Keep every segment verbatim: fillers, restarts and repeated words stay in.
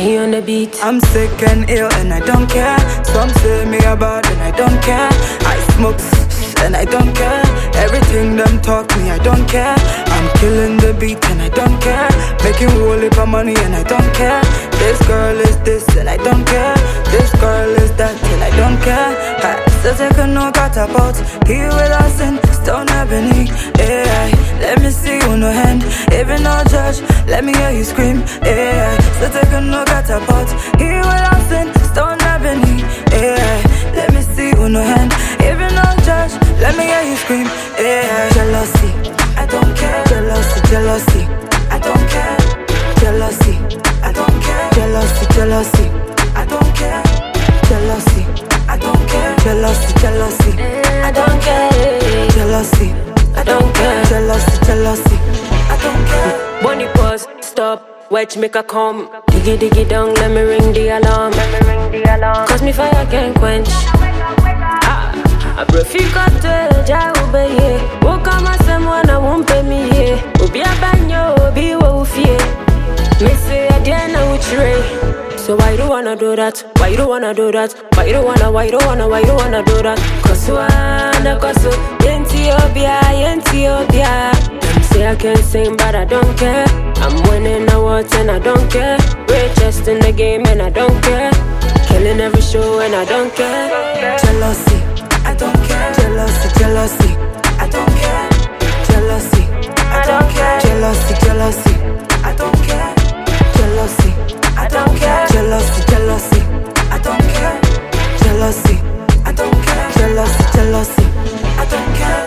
K on the beat. I'm sick and ill and I don't care. Some say me about and I don't care. I smoke and I don't care. Everything them talk me, I don't care. I'm killing the beat and I don't care. Making whole heap of money and I don't care. This girl is this and I don't care. This girl is that and I don't care. I still take a no catapult. Here with us in Stone Avenue. Yeah, let me see you no hand. Even no judge, let me hear you scream. Yeah, still take a no catapult. Here with us in Stone Avenue. Yeah, let me see you no hand. Even no judge, let me hear you scream. Yeah, jealousy, I don't care. Jealousy, jealousy, I don't care. Jealousy, I don't care. Jealousy, jealousy, I don't care. Jealousy, I don't care. Jealousy, jealousy, I don't care. jealousy, I don't care. jealousy, jealousy, I don't care. Bunny pause, stop, wedge make a come. Diggy diggy down, let me ring the alarm. Let me ring the alarm. Cause me fire can't quench. Ah, I profika to ja ubeye. Woka masem I won't pay me ye. Obi abanyo, obi wo ufie. Me say again I would tray. So why you don't wanna do that? Why you don't wanna do that? Why you don't wanna, why you don't wanna, why you don't wanna do that? Cause wanna, cause Ethiopia, Ethiopia. Them say I can't sing but I don't care. I'm winning awards and I don't care. Richest in the game and I don't care. Killing every show and I don't care. Jealousy, I don't care. Jealousy, jealousy, I don't care. Jealousy, I don't care. Jealousy, jealousy, I don't care. Jealousy, I don't care. Jealousy, jealousy, I don't care. Jealousy, I don't care. Jealousy, jealousy, I don't care.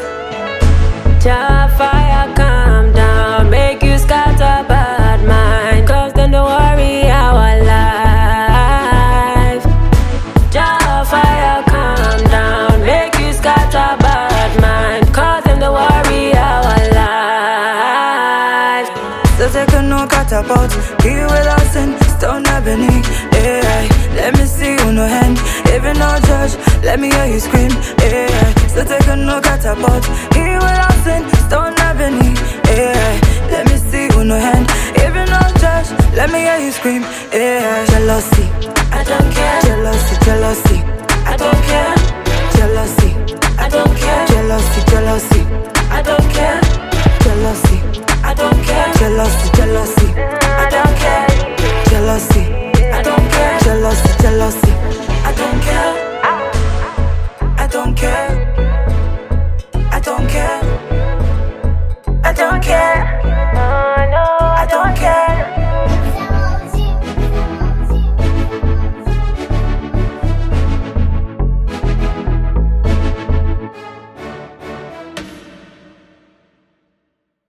Jah fire calm down, make you scatter bad mind. Cause then don't worry our life. Jah fire calm down, make you scatter bad mind. Cause then don't worry our life. So take a no catapult. Here with us in Stone Avenue. Yeah, let me see you no hand. Even no judge, let me hear you scream. Yeah, so take a no catapult. Here with us in Stone Avenue. Yeah, let me see you no hand. Even no judge, let me hear you scream. Yeah, jealousy,